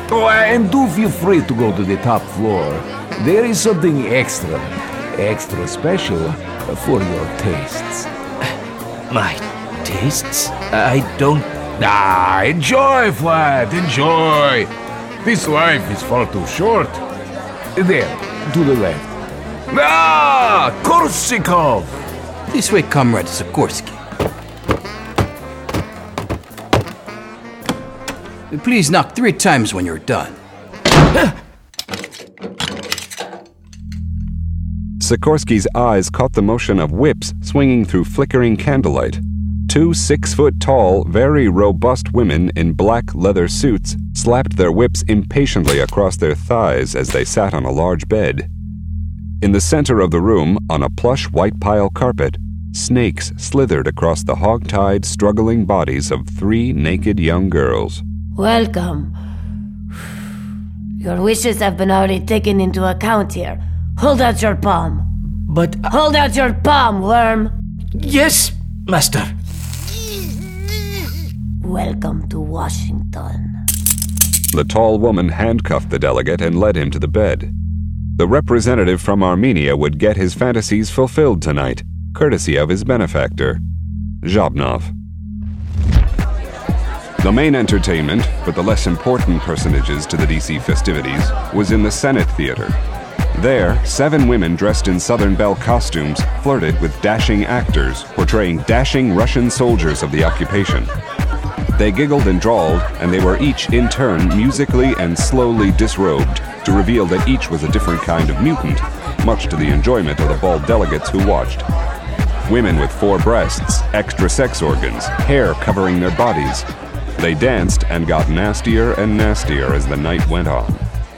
Oh, and do feel free to go to the top floor. There is something extra special for your tastes. My tastes? I don't... Enjoy, Vlad, enjoy. This life is far too short. There, to the left. Korsikov! This way, Comrade Sikorsky. Please knock 3 times when you're done. Sikorsky's eyes caught the motion of whips swinging through flickering candlelight. 2 6-foot-tall, very robust women in black leather suits slapped their whips impatiently across their thighs as they sat on a large bed. In the center of the room, on a plush white pile carpet, snakes slithered across the hog-tied, struggling bodies of 3 naked young girls. Welcome. Your wishes have been already taken into account here. Hold out your palm. But... Hold out your palm, worm! Yes, Master. Welcome to Washington. The tall woman handcuffed the delegate and led him to the bed. The representative from Armenia would get his fantasies fulfilled tonight, courtesy of his benefactor, Zhabnov. The main entertainment, for the less important personages to the DC festivities, was in the Senate Theater. There, 7 women dressed in Southern Belle costumes flirted with dashing actors portraying dashing Russian soldiers of the occupation. They giggled and drawled, and they were each in turn musically and slowly disrobed to reveal that each was a different kind of mutant, much to the enjoyment of the bald delegates who watched. Women with 4 breasts, extra sex organs, hair covering their bodies. They danced and got nastier and nastier as the night went on.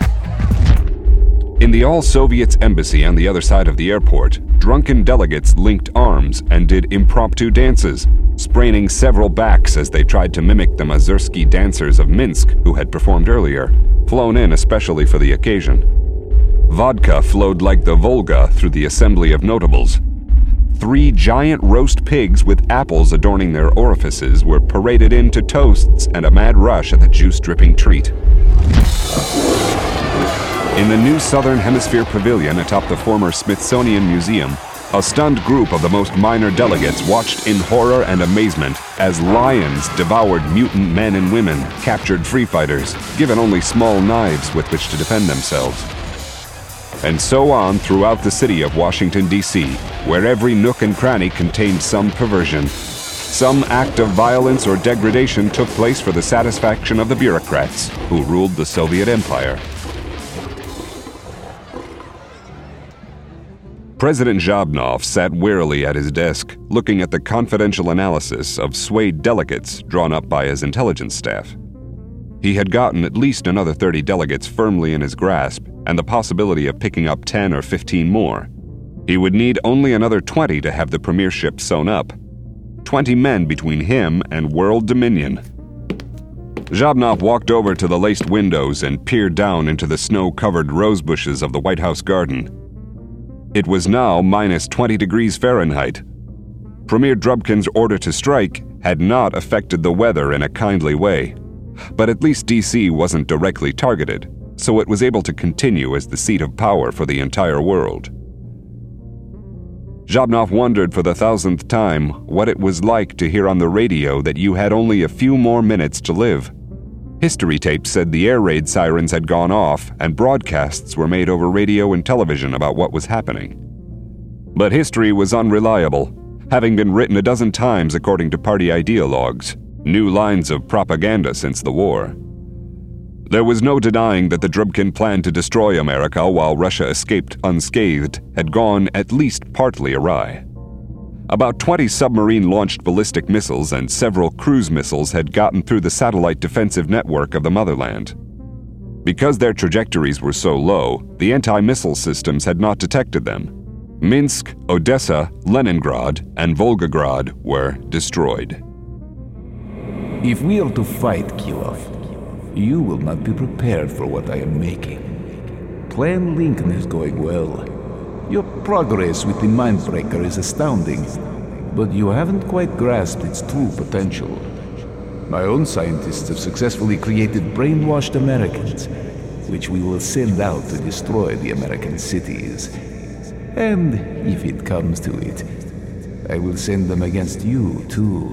In the All-Soviets embassy on the other side of the airport, drunken delegates linked arms and did impromptu dances, spraining several backs as they tried to mimic the Mazursky dancers of Minsk who had performed earlier, flown in especially for the occasion. Vodka flowed like the Volga through the assembly of notables. 3 giant roast pigs with apples adorning their orifices were paraded in to toasts and a mad rush at the juice-dripping treat. In the new Southern Hemisphere Pavilion atop the former Smithsonian Museum, a stunned group of the most minor delegates watched in horror and amazement as lions devoured mutant men and women, captured free fighters, given only small knives with which to defend themselves. And so on throughout the city of Washington, D.C., where every nook and cranny contained some perversion. Some act of violence or degradation took place for the satisfaction of the bureaucrats who ruled the Soviet Empire. President Zhabnov sat wearily at his desk, looking at the confidential analysis of swayed delegates drawn up by his intelligence staff. He had gotten at least another 30 delegates firmly in his grasp, and the possibility of picking up 10 or 15 more. He would need only another 20 to have the premiership sewn up. 20 men between him and world dominion. Zhabnov walked over to the laced windows and peered down into the snow-covered rose bushes of the White House garden. It was now minus 20 degrees Fahrenheit. Premier Drubkin's order to strike had not affected the weather in a kindly way, but at least DC wasn't directly targeted, so it was able to continue as the seat of power for the entire world. Zhabnov wondered for the 1000th time what it was like to hear on the radio that you had only a few more minutes to live. History tapes said the air raid sirens had gone off and broadcasts were made over radio and television about what was happening. But history was unreliable, having been written a dozen times according to party ideologues, new lines of propaganda since the war. There was no denying that the Drubkin plan to destroy America while Russia escaped unscathed had gone at least partly awry. About 20 submarine-launched ballistic missiles and several cruise missiles had gotten through the satellite defensive network of the motherland. Because their trajectories were so low, the anti-missile systems had not detected them. Minsk, Odessa, Leningrad, and Volgograd were destroyed. If we are to fight, Kilov, you will not be prepared for what I am making. Plan Lincoln is going well. Your progress with the Mindbreaker is astounding, but you haven't quite grasped its true potential. My own scientists have successfully created brainwashed Americans, which we will send out to destroy the American cities. And if it comes to it, I will send them against you, too.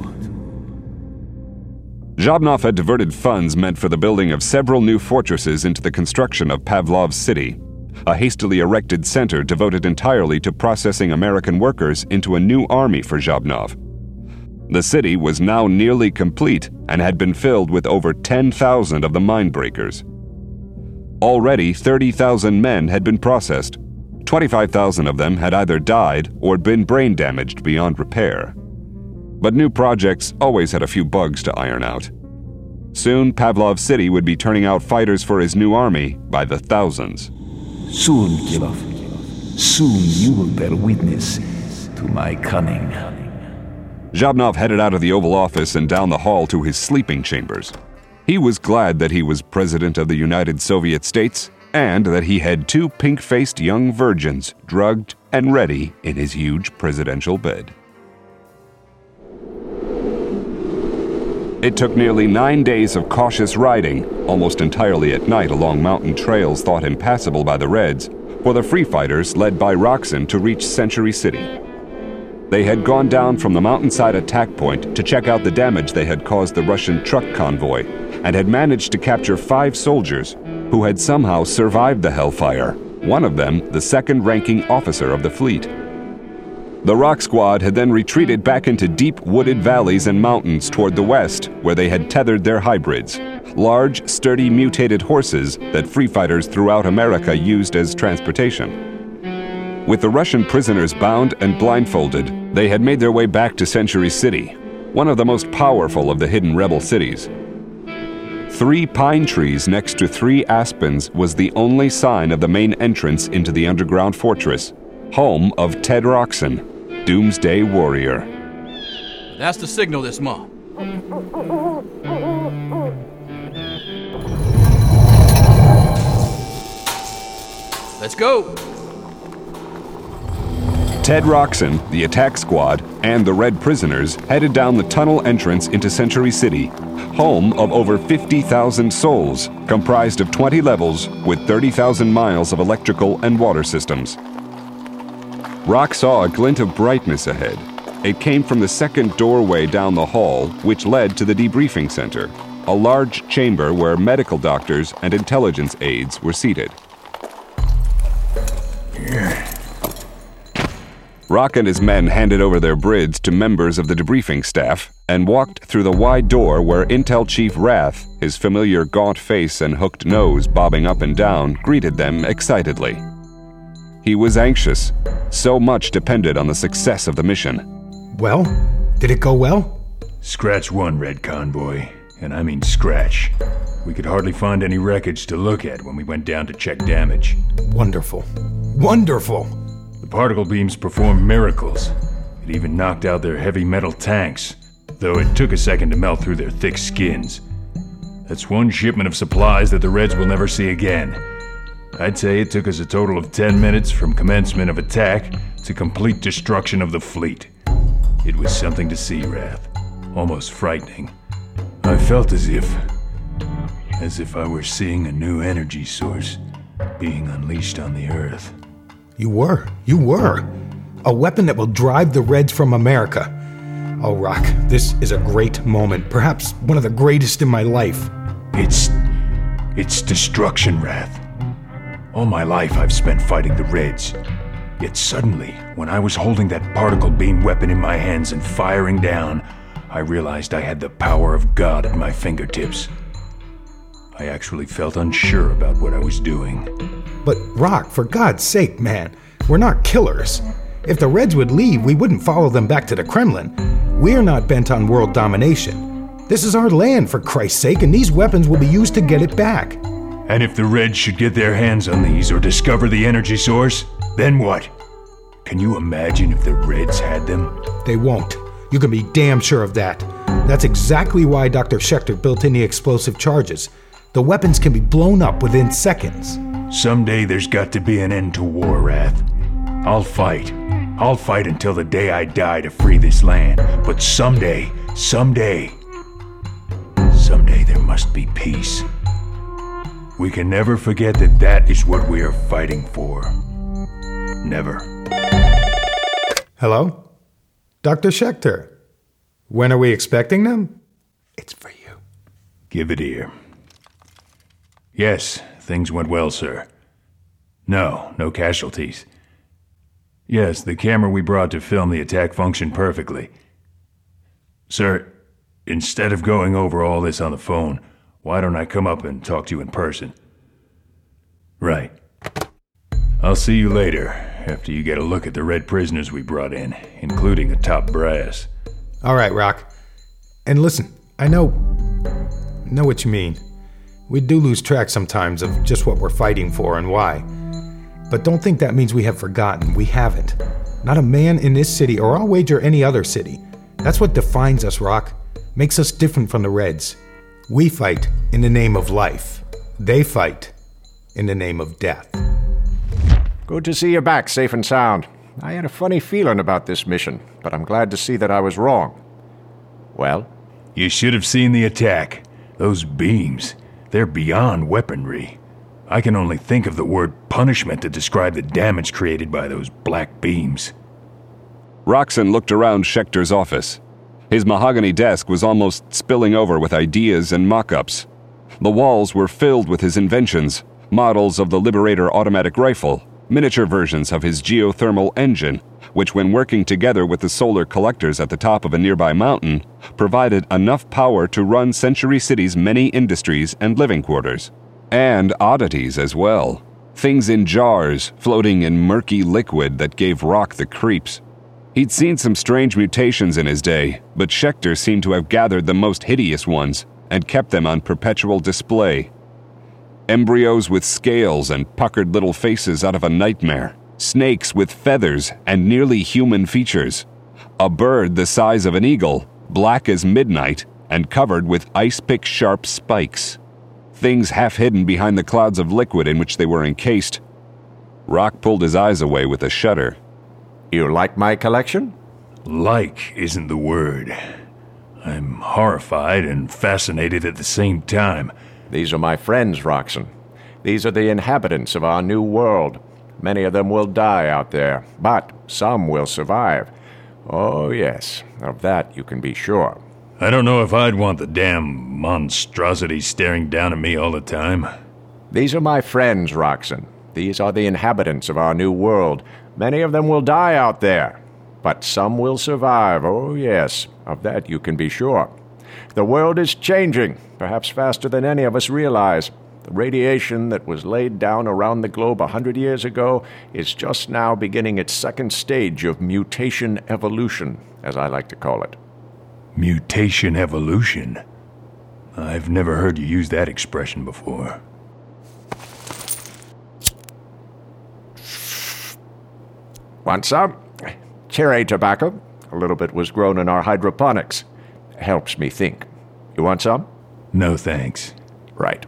Zhabnov had diverted funds meant for the building of several new fortresses into the construction of Pavlov's city, a hastily erected center devoted entirely to processing American workers into a new army for Zhabnov. The city was now nearly complete and had been filled with over 10,000 of the mindbreakers. Already 30,000 men had been processed. 25,000 of them had either died or been brain damaged beyond repair. But new projects always had a few bugs to iron out. Soon, Pavlov City would be turning out fighters for his new army by the thousands. Soon, Kilov. Soon you will bear witness to my cunning. Zhabnov headed out of the Oval Office and down the hall to his sleeping chambers. He was glad that he was President of the United Soviet States and that he had two pink-faced young virgins drugged and ready in his huge presidential bed. It took nearly 9 days of cautious riding, almost entirely at night along mountain trails thought impassable by the Reds, for the Free Fighters led by Roxon to reach Century City. They had gone down from the mountainside attack point to check out the damage they had caused the Russian truck convoy, and had managed to capture 5 soldiers who had somehow survived the hellfire, one of them the second-ranking officer of the fleet. The Rock Squad had then retreated back into deep wooded valleys and mountains toward the west, where they had tethered their hybrids, large, sturdy, mutated horses that Free Fighters throughout America used as transportation. With the Russian prisoners bound and blindfolded, they had made their way back to Century City, one of the most powerful of the hidden rebel cities. 3 pine trees next to 3 aspens was the only sign of the main entrance into the underground fortress, home of Ted Roxon, Doomsday Warrior. That's the signal this month. Let's go! Ted Roxon, the attack squad, and the Red prisoners headed down the tunnel entrance into Century City, home of over 50,000 souls, comprised of 20 levels with 30,000 miles of electrical and water systems. Rock saw a glint of brightness ahead. It came from the second doorway down the hall, which led to the debriefing center, a large chamber where medical doctors and intelligence aides were seated. Rock and his men handed over their brids to members of the debriefing staff and walked through the wide door where Intel Chief Wrath, his familiar gaunt face and hooked nose bobbing up and down, greeted them excitedly. He was anxious. So much depended on the success of the mission. Well, did it go well? Scratch one, Red Convoy. And I mean scratch. We could hardly find any wreckage to look at when we went down to check damage. Wonderful. Wonderful! The particle beams performed miracles. It even knocked out their heavy metal tanks, though it took a second to melt through their thick skins. That's one shipment of supplies that the Reds will never see again. I'd say it took us a total of 10 minutes from commencement of attack to complete destruction of the fleet. It was something to see, Wrath. Almost frightening. I felt as if I were seeing a new energy source being unleashed on the Earth. You were. A weapon that will drive the Reds from America. Oh, Rock, this is a great moment. Perhaps one of the greatest in my life. It's destruction, Wrath. All my life I've spent fighting the Reds. Yet suddenly, when I was holding that particle beam weapon in my hands and firing down, I realized I had the power of God at my fingertips. I actually felt unsure about what I was doing. But Rock, for God's sake, man, we're not killers. If the Reds would leave, we wouldn't follow them back to the Kremlin. We're not bent on world domination. This is our land, for Christ's sake, and these weapons will be used to get it back. And if the Reds should get their hands on these or discover the energy source, then what? Can you imagine if the Reds had them? They won't. You can be damn sure of that. That's exactly why Dr. Schechter built in the explosive charges. The weapons can be blown up within seconds. Someday there's got to be an end to war, Wrath. I'll fight. I'll fight until the day I die to free this land. But someday, someday there must be peace. We can never forget that that is what we are fighting for. Never. Hello? Dr. Schechter. When are we expecting them? It's for you. Give it here. Yes, things went well, sir. No casualties. Yes, the camera we brought to film the attack functioned perfectly. Sir, instead of going over all this on the phone, why don't I come up and talk to you in person? Right. I'll see you later, after you get a look at the red prisoners we brought in, including the top brass. All right, Rock. And listen, I know what you mean. We do lose track sometimes of just what we're fighting for and why. But don't think that means we have forgotten. We haven't. Not a man in this city, or I'll wager any other city. That's what defines us, Rock. Makes us different from the Reds. We fight in the name of life. They fight in the name of death. Good to see you back, safe and sound. I had a funny feeling about this mission, but I'm glad to see that I was wrong. Well? You should have seen the attack. Those beams, they're beyond weaponry. I can only think of the word punishment to describe the damage created by those black beams. Roxon looked around Schechter's office. His mahogany desk was almost spilling over with ideas and mock-ups. The walls were filled with his inventions, models of the Liberator automatic rifle, miniature versions of his geothermal engine, which when working together with the solar collectors at the top of a nearby mountain, provided enough power to run Century City's many industries and living quarters. And oddities as well. Things in jars, floating in murky liquid that gave Rock the creeps. He'd seen some strange mutations in his day, but Schechter seemed to have gathered the most hideous ones and kept them on perpetual display. Embryos with scales and puckered little faces out of a nightmare. Snakes with feathers and nearly human features. A bird the size of an eagle, black as midnight, and covered with ice-pick sharp spikes. Things half hidden behind the clouds of liquid in which they were encased. Rock pulled his eyes away with a shudder. You like my collection? Like isn't the word. I'm horrified and fascinated at the same time. These are my friends, Roxon. These are the inhabitants of our new world. Many of them will die out there, but some will survive. Oh, yes, of that you can be sure. I don't know if I'd want the damn monstrosity staring down at me all the time. These are my friends, Roxon. These are the inhabitants of our new world. Many of them will die out there, but some will survive. Oh, yes, of that you can be sure. The world is changing, perhaps faster than any of us realize. The radiation that was laid down around the globe 100 years ago is just now beginning its second stage of mutation evolution, as I like to call it. Mutation evolution? I've never heard you use that expression before. Want some? Cherry tobacco. A little bit was grown in our hydroponics. Helps me think. You want some? No, thanks. Right.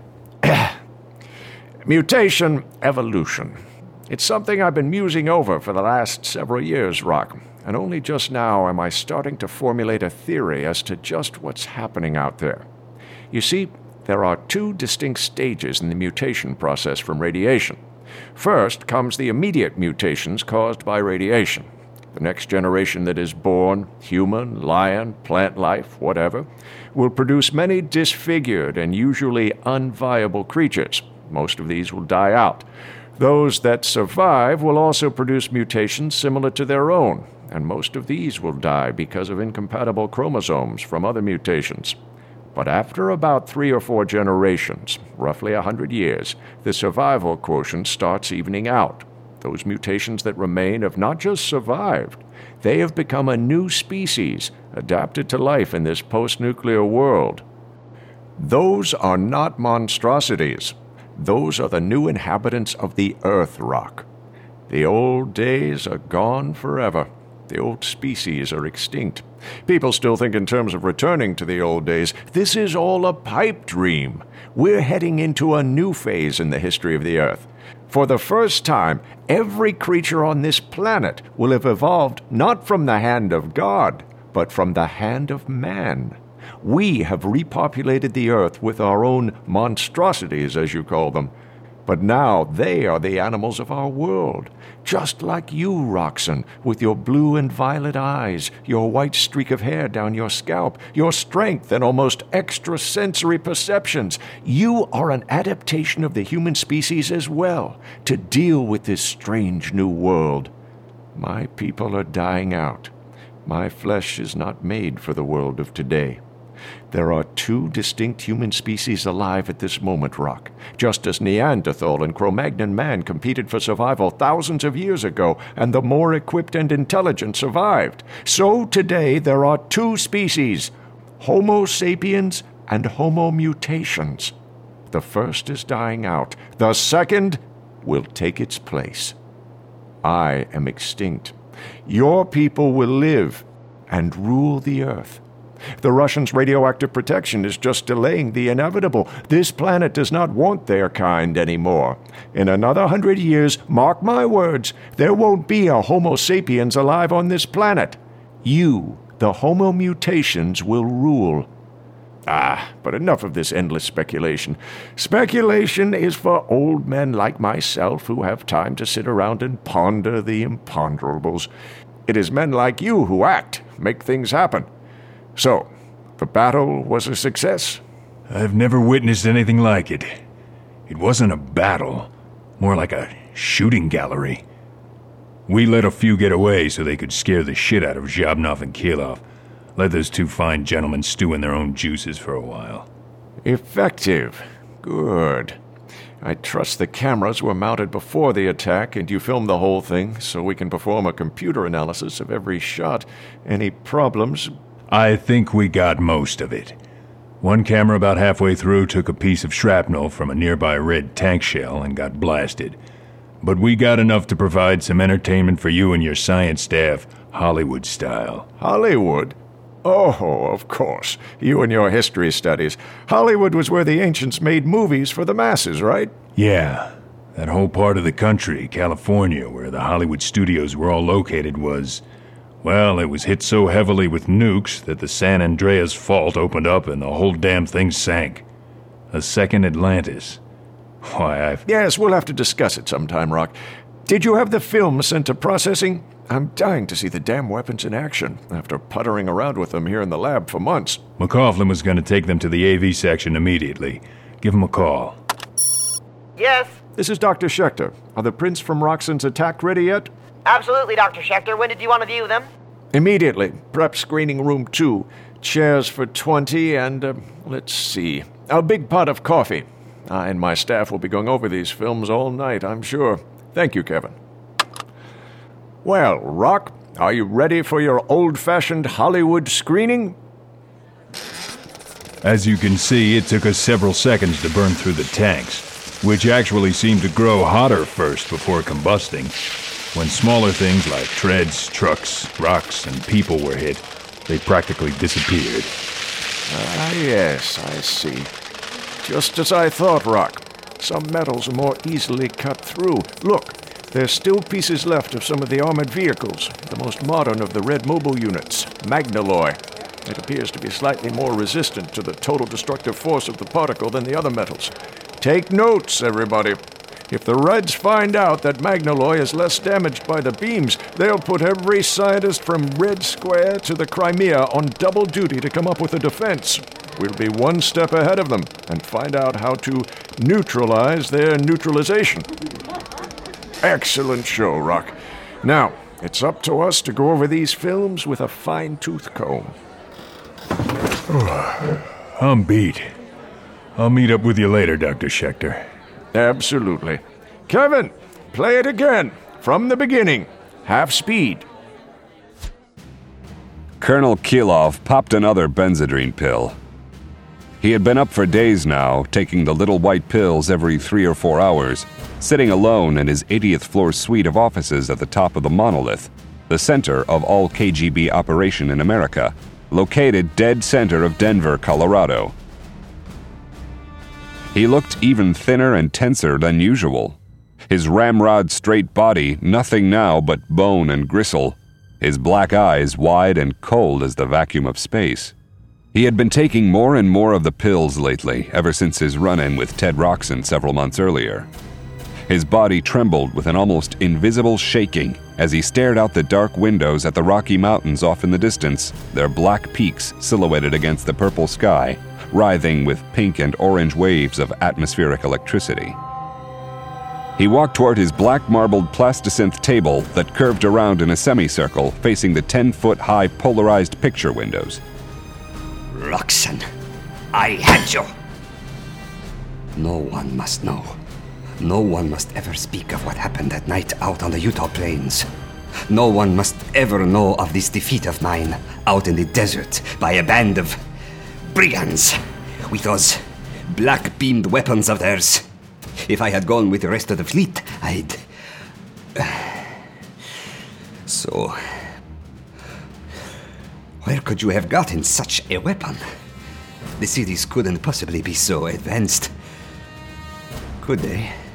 Mutation evolution. It's something I've been musing over for the last several years, Rock, and only just now am I starting to formulate a theory as to just what's happening out there. You see, there are two distinct stages in the mutation process from radiation. First comes the immediate mutations caused by radiation. The next generation that is born, human, lion, plant life, whatever, will produce many disfigured and usually unviable creatures. Most of these will die out. Those that survive will also produce mutations similar to their own, and most of these will die because of incompatible chromosomes from other mutations. But after about 3 or 4 generations, roughly 100 years, the survival quotient starts evening out. Those mutations that remain have not just survived, they have become a new species, adapted to life in this post-nuclear world. Those are not monstrosities. Those are the new inhabitants of the Earth, Rock. The old days are gone forever. The old species are extinct. People still think in terms of returning to the old days. This is all a pipe dream. We're heading into a new phase in the history of the Earth. For the first time, every creature on this planet will have evolved not from the hand of God, but from the hand of man. We have repopulated the Earth with our own monstrosities, as you call them. But now they are the animals of our world, just like you, Roxanne, with your blue and violet eyes, your white streak of hair down your scalp, your strength and almost extrasensory perceptions. You are an adaptation of the human species as well, to deal with this strange new world. My people are dying out. My flesh is not made for the world of today. There are two distinct human species alive at this moment, Rock. Just as Neanderthal and Cro-Magnon man competed for survival thousands of years ago, and the more equipped and intelligent survived, so today there are two species, Homo sapiens and Homo mutations. The first is dying out. The second will take its place. I am extinct. Your people will live and rule the Earth. The Russians' radioactive protection is just delaying the inevitable. This planet does not want their kind anymore. In another 100 years, mark my words, there won't be a Homo sapiens alive on this planet. You, the Homo mutations, will rule. But enough of this endless speculation. Speculation is for old men like myself who have time to sit around and ponder the imponderables. It is men like you who act, make things happen. So, the battle was a success? I've never witnessed anything like it. It wasn't a battle, more like a shooting gallery. We let a few get away so they could scare the shit out of Zhabnov and Kilov. Let those two fine gentlemen stew in their own juices for a while. Effective. Good. I trust the cameras were mounted before the attack and you filmed the whole thing so we can perform a computer analysis of every shot. Any problems? I think we got most of it. One camera about halfway through took a piece of shrapnel from a nearby red tank shell and got blasted. But we got enough to provide some entertainment for you and your science staff, Hollywood style. Hollywood? Oh, of course. You and your history studies. Hollywood was where the ancients made movies for the masses, right? Yeah. That whole part of the country, California, where the Hollywood studios were all located was... Well, it was hit so heavily with nukes that the San Andreas Fault opened up and the whole damn thing sank. A second Atlantis. Why, Yes, we'll have to discuss it sometime, Rock. Did you have the film sent to processing? I'm dying to see the damn weapons in action, after puttering around with them here in the lab for months. McCaughlin was going to take them to the AV section immediately. Give him a call. Yes? This is Dr. Schechter. Are the prints from Roxanne's attack ready yet? Absolutely, Dr. Schechter. When did you want to view them? Immediately. Prep screening room 2. Chairs for 20 and, let's see, a big pot of coffee. I and my staff will be going over these films all night, I'm sure. Thank you, Kevin. Well, Rock, are you ready for your old-fashioned Hollywood screening? As you can see, it took us several seconds to burn through the tanks, which actually seemed to grow hotter first before combusting. When smaller things like treads, trucks, rocks, and people were hit, they practically disappeared. Yes, I see. Just as I thought, Rock. Some metals are more easily cut through. Look, there's still pieces left of some of the armored vehicles, the most modern of the Red Mobile units, Magnalloy. It appears to be slightly more resistant to the total destructive force of the particle than the other metals. Take notes, everybody. If the Reds find out that Magnalloy is less damaged by the beams, they'll put every scientist from Red Square to the Crimea on double duty to come up with a defense. We'll be one step ahead of them and find out how to neutralize their neutralization. Excellent show, Rock. Now, it's up to us to go over these films with a fine-tooth comb. I'm beat. I'll meet up with you later, Dr. Schechter. Absolutely. Kevin, play it again. From the beginning. Half speed. Colonel Kilov popped another Benzedrine pill. He had been up for days now, taking the little white pills every 3 or 4 hours, sitting alone in his 80th floor suite of offices at the top of the Monolith, the center of all KGB operation in America, located dead center of Denver, Colorado. He looked even thinner and tenser than usual. His ramrod straight body nothing now but bone and gristle, his black eyes wide and cold as the vacuum of space. He had been taking more and more of the pills lately, ever since his run-in with Ted Roxon several months earlier. His body trembled with an almost invisible shaking as he stared out the dark windows at the Rocky Mountains off in the distance, their black peaks silhouetted against the purple sky, writhing with pink and orange waves of atmospheric electricity. He walked toward his black marbled plastisynth table that curved around in a semicircle facing the 10-foot-high polarized picture windows. Roxon, I had you! No one must know. No one must ever speak of what happened that night out on the Utah plains. No one must ever know of this defeat of mine out in the desert by a band of brigands with those black-beamed weapons of theirs. If I had gone with the rest of the fleet, I'd... So... Where could you have gotten such a weapon? The cities couldn't possibly be so advanced, could they?